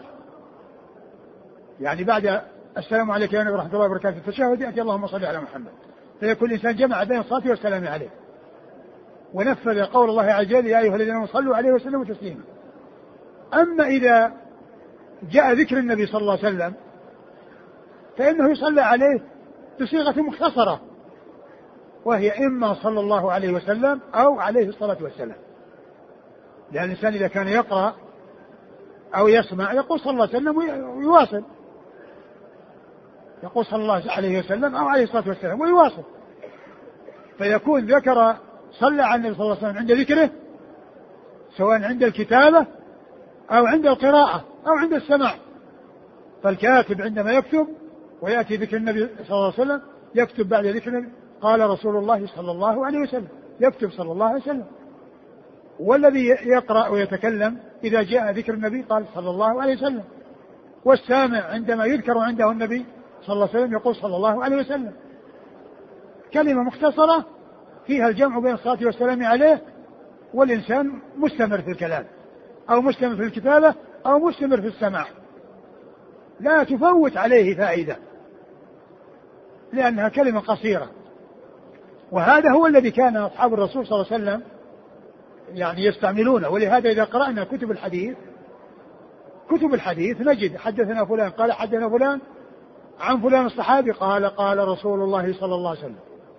يعني بعد السلام عليك يا نبي ورحمة الله وبركاته التشهد يأتي اللهم صل على محمد، فيكون الإنسان جمع بين الصلاة والسلام عليه ونفذ قول الله عز وجل يا أيها الذين آمنوا صلوا عليه وسلموا تسليما. أما إذا جاء ذكر النبي صلى الله عليه وسلم فإنه يصلى عليه بصيغة مختصرة، وهي إما صلى الله عليه وسلم أو عليه الصلاة والسلام. لأن الإنسان إذا كان يقرأ أو يسمع يقول صلى الله عليه وسلم ويواصل، يقول صلى الله عليه وسلم أو عليه الصلاة والسلام ويواصل، فيكون ذكر صلى على النبي صلى الله عليه وسلم عند ذكره سواء عند الكتابة أو عند القراءة أو عند السماع. فالكاتب عندما يكتب ويأتي ذكر النبي صلى الله عليه وسلم يكتب بعد ذكر النبي قال رسول الله صلى الله عليه وسلم، يكتب صلى الله عليه وسلم. والذي يقرأ ويتكلم إذا جاء ذكر النبي قال صلى الله عليه وسلم. والسامع عندما يذكر عنده النبي صلى الله عليه وسلم يقول صلى الله عليه وسلم. كلمة مختصرة فيها الجمع بين الصلاة والسلام عليه، والإنسان مستمر في الكلام أو مستمر في الكتابة أو مستمر في السماع، لا تفوت عليه فائدة لأنها كلمة قصيرة. وهذا هو الذي كان أصحاب الرسول صلى الله عليه وسلم يعني يستعملونه. ولهذا إذا قرأنا كتب الحديث نجد حدثنا فلان قال حدثنا فلان عن فلان الصحابي قال قال رسول الله صلى الله عليه وسلم،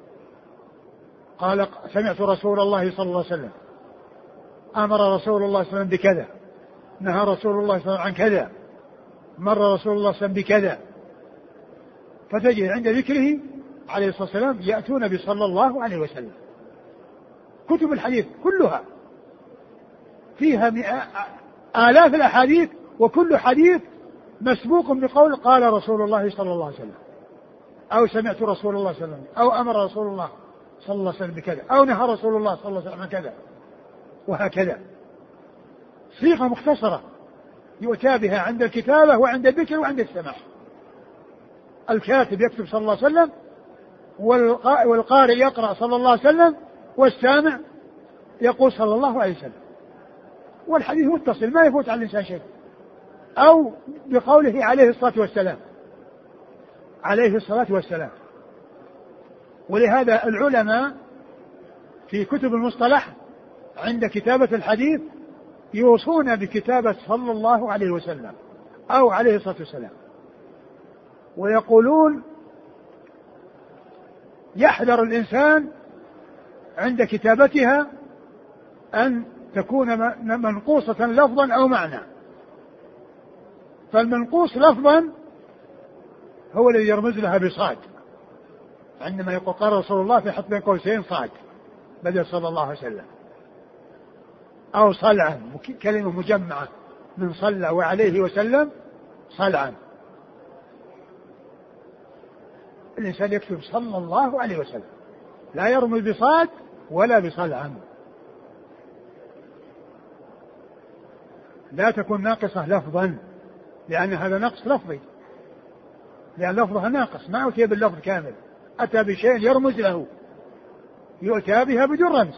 قال سمعت رسول الله صلى الله عليه وسلم، أمر رسول الله صلى الله عليه وسلم بكذا، نهى رسول الله صلى الله عليه وسلم عن كذا، مر رسول الله صلى الله عليه وسلم بكذا. فتجد عند ذكره عليه الصلاة والسلام يأتون بصلى الله عليه وسلم. كتب الحديث كلها فيها آلاف الأحاديث، وكل حديث مسبوق بقول قال رسول الله صلى الله عليه وسلم، أو سمعت رسول الله صلى الله عليه وسلم، أو أمر رسول الله صلى الله عليه وسلم بكذا، أو نهى رسول الله صلى الله عليه وسلم عن كذا، وهكذا. صيغة مختصرة يؤتى بها عند الكتابة وعند الذكر وعند السماع. الكاتب يكتب صلى الله عليه وسلم، والقارئ يقرأ صلى الله عليه وسلم، والسامع يقول صلى الله عليه وسلم. والحديث متصل ما يفوت على الإنسان شيء، أو بقوله عليه الصلاة والسلام، عليه الصلاة والسلام. ولهذا العلماء في كتب المصطلح عند كتابة الحديث يوصون بكتابة صلى الله عليه وسلم أو عليه الصلاة والسلام، ويقولون يحذر الإنسان عند كتابتها أن تكون منقوصة لفظا أو معنى. فالمنقوص لفظا هو الذي يرمز لها بصاد، عندما يقول قال رسول الله في حط بين قوسين صاد، بدل صلى الله عليه وسلم، أو صلعا، كلمة مجمعة من صلى وعليه وسلم صلعا. الإنسان يكتب صلى الله عليه وسلم، لا يرمي بصاد ولا بصلعا، لا تكون ناقصة لفظا، لأن هذا نقص لفظي، لأن لفظها ناقص، ما أتي باللفظ كامل، أتى بشيء يرمز له، يؤتى بها بدون رمز.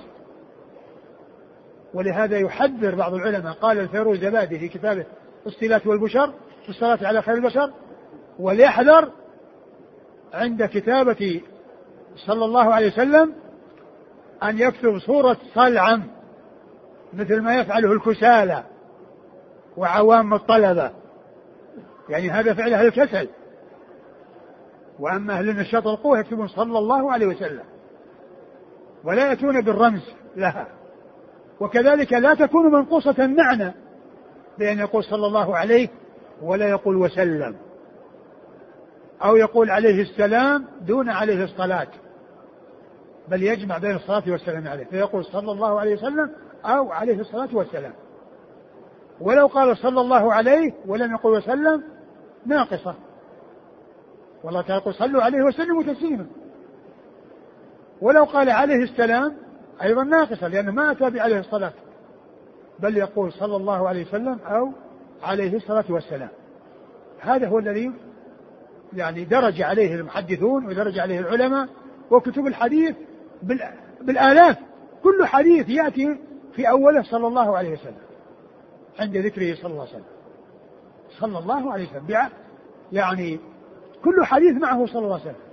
ولهذا يحذر بعض العلماء، قال الفيروزابادي في كتابه الصلات والبشر في الصلاة على خير البشر، وليحذر عند كتابة صلى الله عليه وسلم أن يكتب صورة صلعم مثل ما يفعله الكسالى وعوام الطلبة، يعني هذا فعل أهل الكسل. وأما أهل النشاط القوة يكتبون صلى الله عليه وسلم ولا يأتون بالرمز لها. وكذلك لا تكون منقوصة المعنى بأن يقول صلى الله عليه ولا يقول وسلم، أو يقول عليه السلام دون عليه الصلاة، بل يجمع بين الصلاة والسلام عليه، فيقول صلى الله عليه وسلم أو عليه الصلاة والسلام. ولو قال صلى الله عليه ولم يقل وسلم ناقصة، والله تعالى يقول صلوا عليه وسلموا تسليما. ولو قال عليه السلام أيضا ناقصة، لأنه ما أتى بعليه الصلاة، بل يقول صلى الله عليه وسلم أو عليه الصلاة والسلام. هذا هو الذي يعني درج عليه المحدثون ودرج عليه العلماء، وكتب الحديث بالآلاف، كل حديث يأتي في أوله صلى الله عليه وسلم عند ذكره صلى الله عليه وسلم، صلى الله عليه وسلم، يعني كل حديث معه صلى الله عليه وسلم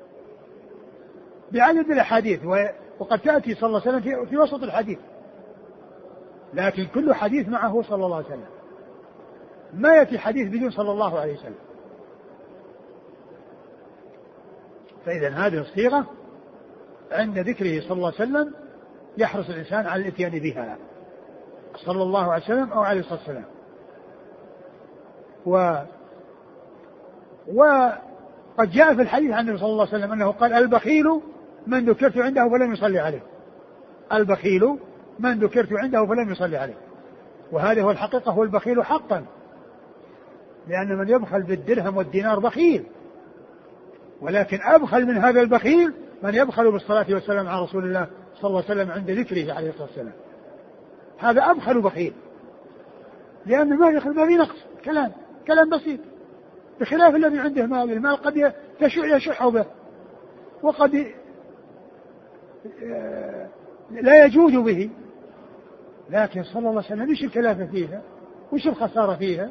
بعدد الأحاديث، وقد تأتي صلى الله عليه وسلم في وسط الحديث، لكن كل حديث معه صلى الله عليه وسلم، ما يأتي حديث بدون صلى الله عليه وسلم. فإذا هذه الصيغة عند ذكره صلى الله عليه وسلم يحرص الإنسان على الاتيان بها، صلى الله عليه وسلم أو عليه الصلاة والسلام. وقد جاء في الحديث عن النبي صلى الله عليه وسلم أنه قال البخيل من ذكرت عنده فلم يصلي عليه، البخيل من ذكرت عنده فلم يصلي عليه. وهذا هو الحقيقة، هو البخيل حقا، لأن من يبخل بالدرهم والدينار بخيل، ولكن أبخل من هذا البخيل من يبخل بالصلاة والسلام على رسول الله صلى الله عليه وسلم عند ذكره عليه الصلاة والسلام، هذا أبخل بخيل، لأن ما في نقص، كلام بسيط، بخلاف الذي عنده مال، المال قد يشح به، وقد لا يجود به، لكن صلى الله عليه وسلم وش الكلافة فيها، وش الخسارة فيها؟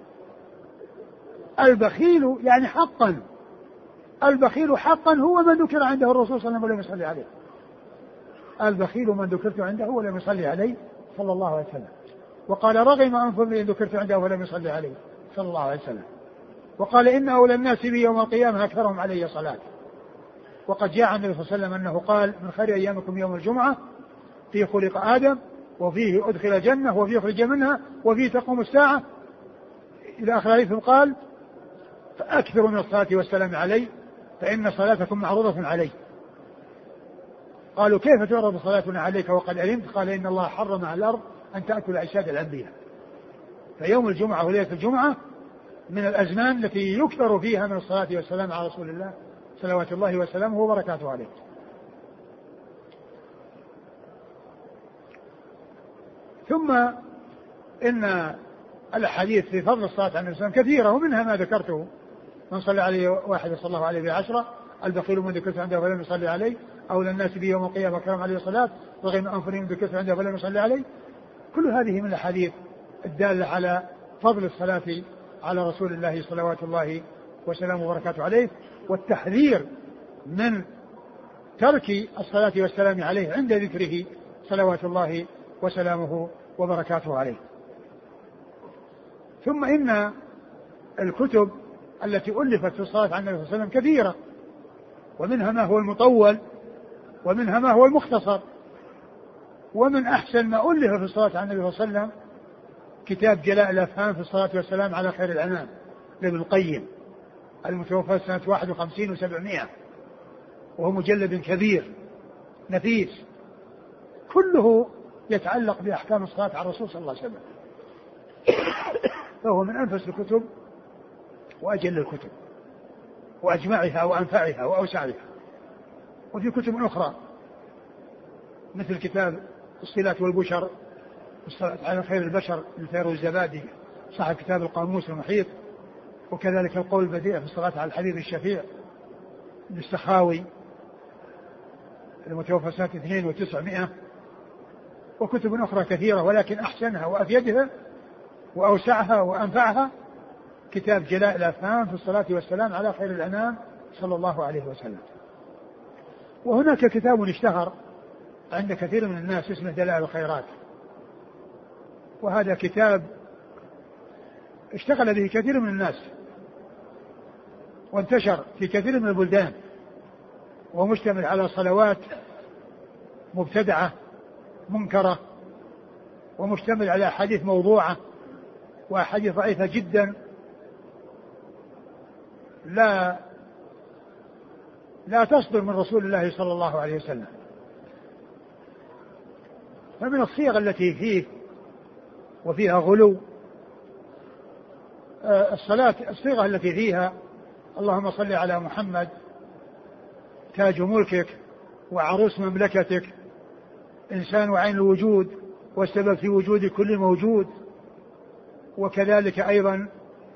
البخيل يعني حقا، البخيل حقا هو من ذكر عنده الرسول صلى الله عليه وسلم ولم يصلي عليه، البخيل من ذكرت عنده ولم يصلي عليه صلى الله عليه وسلم. وقال رغم أنف امرئ ذكرت عنده ولم يصلي عليه صلى الله عليه وسلم. وقال إن أولى الناس بي يوم القيامة أكثرهم علي صلاة. وقد جاء عن النبي صلى الله عليه وسلم أنه قال من خير أيامكم يوم الجمعة، فيه خلق آدم، وفيه أدخل الجنة، وفيه أخرج منها، وفيه تقوم الساعة، إلى آخر الحديث. قال فأكثروا من الصلاة والسلام علي فإن صلاتكم معروضة علي. قالوا كيف تعرض صلاتنا عليك وقد علمت؟ قال إن الله حرم على الأرض أن تأكل أجساد الأنبياء. فيوم الجمعة وليلة الجمعة من الأزمان التي يكثر فيها من الصلاة والسلام على رسول الله صلوات الله وسلامه وبركاته عليه. ثم إن الأحاديث في فضل الصلاة على النبي صلى الله عليه وسلم كثيرة، ومنها ما ذكرته: من صلى عليه واحد صلى الله عليه ب10، البخيل من ذكرت عنده فلم يصلي عليه، أولى الناس به يوم القيامة كرم عليه الصلاة، رغم أنف من ذكرت عنده فلم يصلي عليه. كل هذه من الأحاديث الدالة على فضل الصلاة على رسول الله صلوات الله وسلامه وبركاته عليه، والتحذير من ترك الصلاة والسلام عليه عند ذكره صلوات الله وسلامه وبركاته عليه. ثم إن الكتب التي ألفت في الصلاة على النبي صلى الله عليه وسلم كثيرة، ومنها ما هو المطول، ومنها ما هو المختصر. ومن أحسن ما ألف في الصلاة على النبي صلى الله عليه وسلم كتاب جلاء الأفهام في الصلاة والسلام على خير الأنام لابن القيم، المتوفى سنة 51 و700، وهو مجلد كبير نفيس كله يتعلق بأحكام الصلاة على الرسول صلى الله عليه وسلم، فهو من أنفس الكتب وأجل الكتب وأجمعها وأنفعها وأوسعها. وفي كتب أخرى مثل كتاب الصلات والبشر والصلاة على خير البشر للفيروز الزبادي صاحب كتاب القاموس المحيط، وكذلك القول البديع في الصلاة على الحبيب الشفيع للسخاوي المتوفى سنة 2900، وكتب أخرى كثيرة، ولكن أحسنها وأفيدها وأوسعها وأنفعها كتاب جلاء الأفهام في الصلاة والسلام على خير الأنام صلى الله عليه وسلم. وهناك كتاب اشتهر عند كثير من الناس اسمه دلائل الخيرات، وهذا كتاب اشتغل به كثير من الناس وانتشر في كثير من البلدان، ومشتمل على صلوات مبتدعة منكرة، ومشتمل على أحاديث موضوعة وأحاديث ضعيفة جدا لا تصدر من رسول الله صلى الله عليه وسلم. فمن الصيغ التي فيه وفيها غلو الصيغة التي فيها اللهم صل على محمد تاج ملكك وعروس مملكتك إنسان وعين الوجود والسبب في وجود كل موجود. وكذلك أيضا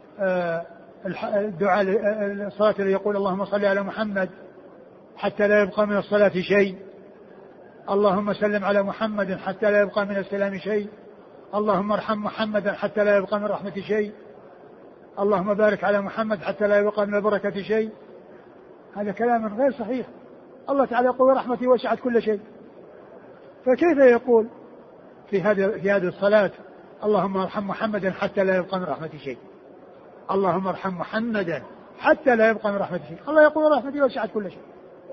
الدعاء الصلاة الذي يقول اللهم صل على محمد حتى لا يبقى من الصلاة شيء، اللهم سلم على محمد حتى لا يبقى من السلام شيء، اللهم ارحم محمدا حتى لا يبقى من رحمة شيء، اللهم بارك على محمد حتى لا يبقى من البركة شيء. هذا كلام غير صحيح. الله تعالى يقول رحمتي وسعت كل شيء، فكيف يقول في هذه الصلاة اللهم ارحم محمدا حتى لا يبقى من رحمة شيء، اللهم ارحم محمدا حتى لا يبقى من رحمة شيء؟ الله يقول رحمتي وسعت كل شيء.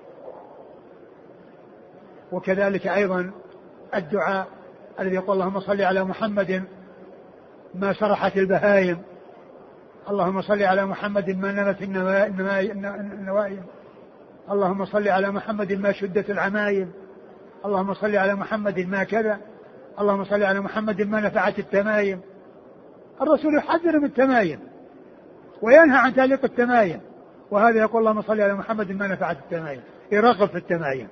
وكذلك أيضا الدعاء الذي يقول اللهم صل على محمد ما سرحت البهائم، اللهم صل على محمد ما نمت النوائم، اللهم صل على محمد ما شدت العمايم، اللهم صل على محمد ما كذا، اللهم صل على محمد ما نفعت التمايم. الرسول يحذر من التمايم وينهى عن تعليق التمايم، وهذا يقول اللهم صل على محمد ما نفعت التمايم، يرغب في التمايم،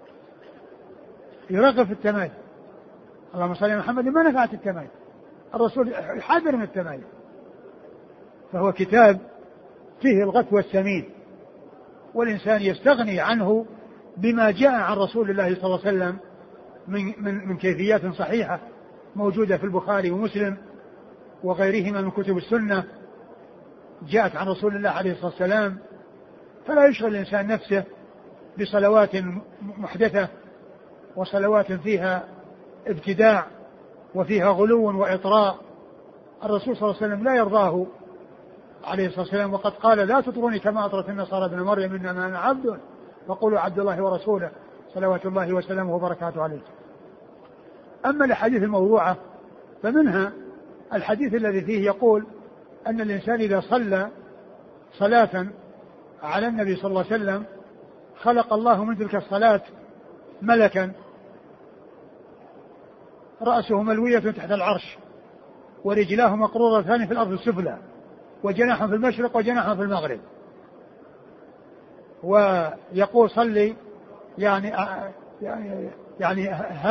يرغب في التمايم. اللهم صل على محمد ما نفعت التمايم، الرسول يحذر من التمايم. فهو كتاب فيه الغث والسمين، والإنسان يستغني عنه بما جاء عن رسول الله صلى الله عليه وسلم من كيفيات صحيحة موجودة في البخاري ومسلم وغيرهما من كتب السنة جاءت عن رسول الله عليه الصلاة والسلام، فلا يشغل الإنسان نفسه بصلوات محدثة وصلوات فيها ابتداع وفيها غلو وإطراء. الرسول صلى الله عليه وسلم لا يرضاه عليه الصلاة والسلام، وقد قال لا تطروني كما أطرت النصارى ابن مريم إنما أنا عبد فقولوا عبد الله ورسوله صلوات الله وسلامه وبركاته عليه. أما الحديث الموضوعة فمنها الحديث الذي فيه يقول أن الإنسان إذا صلى صلاة على النبي صلى الله عليه وسلم خلق الله من تلك الصلاة ملكا رأسه ملوية تحت العرش ورجلاه مقرورتان في الأرض السفلى وجناح في المشرق وجناح في المغرب، ويقول صلي يعني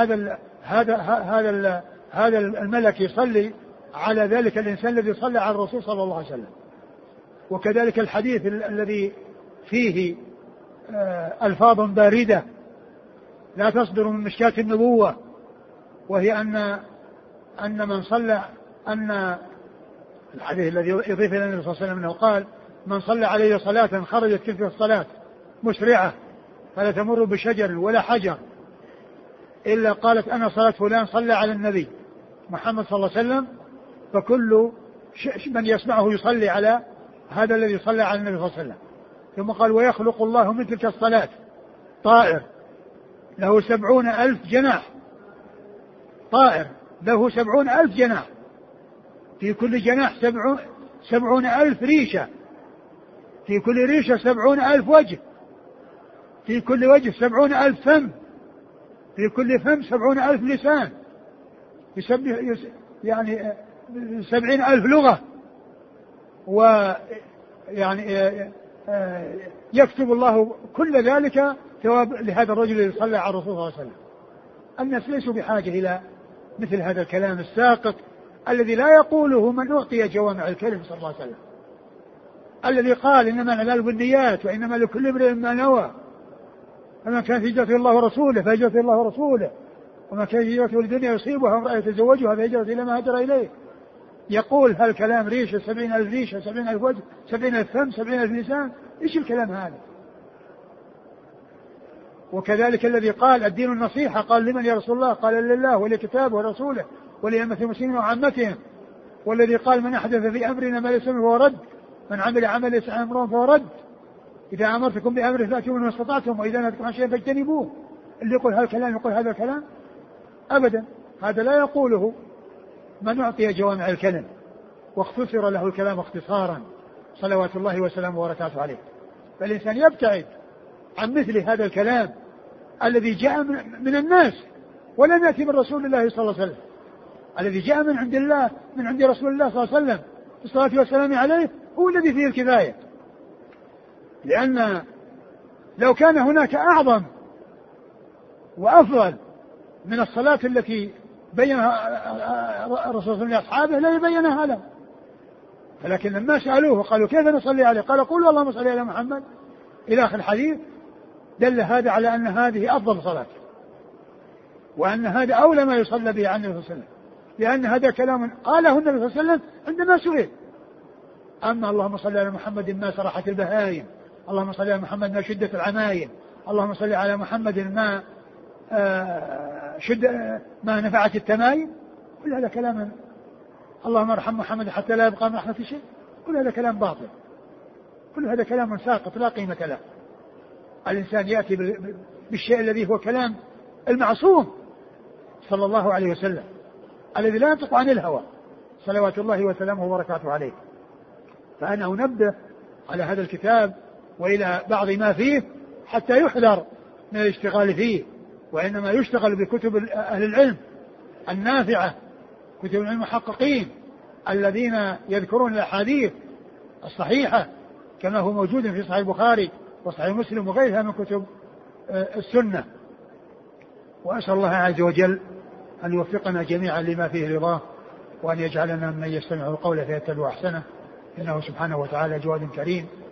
هذا الملك يصلي على ذلك الإنسان الذي صلى على الرسول صلى الله عليه وسلم. وكذلك الحديث الذي فيه ألفاظ باردة لا تصدر من مشكاة النبوة، وهي أن من صلى أن الحديث الذي يضيف إلى النبي صلى الله عليه وسلم أنه قال من صلى عليه صلاة خرجت تلك الصلاة مسرعة فلا تمر بشجر ولا حجر إلا قالت أنا صلاة فلان صلى على النبي محمد صلى الله عليه وسلم، فكل من يسمعه يصلي على هذا الذي صلى على النبي صلى الله عليه وسلم. ثم قال ويخلق الله من تلك الصلاة طائر له 70,000 جناح، طائر له 70,000 جناح، في كل جناح 70,000 ريشة، في كل ريشة 70,000 وجه، في كل وجه 70,000 فم، في كل فم 70,000 لسان، يسبح يعني 70,000 لغة، ويعني يكتب الله كل ذلك ثواب لهذا الرجل الذي صلى على الرسول صلى الله عليه وسلم. الناس ليسوا بحاجة إلى مثل هذا الكلام الساقط الذي لا يقوله من أعطي جوامع الكلم صلى الله عليه وسلم، الذي قال إنما الأعمال بالنيات وإنما لكل امرئ ما نوى، فمن كان هجرته الله ورسوله فهجرته الله ورسوله، ومن كان هجرته لدنيا يصيبها وامرأة يتزوجها فهجرته إلى ما هاجر إليه. يقول هالكلام ريشة 70,000 ريشة 70,000 وجه 70,000 فم 70,000 لسان، إيش الكلام هذا؟ وكذلك الذي قال الدين النصيحة، قال لمن يا رسول الله؟ قال لله ولكتابه ورسوله ولأئمة المسلمين وعامتهم. والذي قال من أحدث في أمرنا ما ليس منه فهو رد، من عمل عمل ليس عليه أمرنا فهو رد، إذا أمرتكم بأمر فأتوا منه ما استطعتم وإذا نهيتكم عن شيء فاجتنبوه. اللي يقول هذا الكلام يقول هذا الكلام أبدا، هذا لا يقوله من أعطي جوامع الكلم واختصر له الكلام اختصارا صلوات الله وسلامه وبركاته عليه. فالإنسان يبتعد عن مثل هذا الكلام الذي جاء من الناس ولم يأتي من رسول الله صلى الله عليه وسلم، الذي جاء من عند الله من عند رسول الله صلى الله عليه وسلم الصلاة والسلام عليه هو الذي فيه الكفاية. لأن لو كان هناك أعظم وأفضل من الصلاة التي بينها الرسول صلى الله عليه وسلم لأصحابه لا يبينها له، ولكن لما سألوه قالوا كيف نصلي عليه؟ قال قولوا اللهم صل على محمد إلى آخر الحديث. دل هذا على أن هذه أفضل صلاة، وأن هذا أولى ما يصلى به عن النبي صلى الله عليه وسلم، لأن هذا كلام قاله النبي صلى الله عليه وسلم عندما سئل. أما اللهم صل على محمد ما سرحت البهائم، اللهم صل على محمد ما شدت العمايم، اللهم صل على محمد ما ما نفعت التمايم، كل هذا كلام. اللهم ارحم محمد حتى لا يبقى من رحمة شيء، كل هذا كلام باطل، كل هذا كلام ساقط لا قيمة له. الإنسان يأتي بالشيء الذي هو كلام المعصوم صلى الله عليه وسلم الذي لا ينطق عن الهوى صلوات الله وسلامه وبركاته عليه. فأنا أنبه على هذا الكتاب وإلى بعض ما فيه حتى يحذر من الاشتغال فيه، وإنما يشتغل بكتب أهل العلم النافعة، كتب العلم المحققين الذين يذكرون الأحاديث الصحيحة كما هو موجود في صحيح البخاري وصحيح مسلم وغيرها من كتب السنة. وأسأل الله عز وجل أن يوفقنا جميعا لما فيه رضاه، وأن يجعلنا من يستمع القول فيتبع أحسنه، إنه سبحانه وتعالى جواد كريم.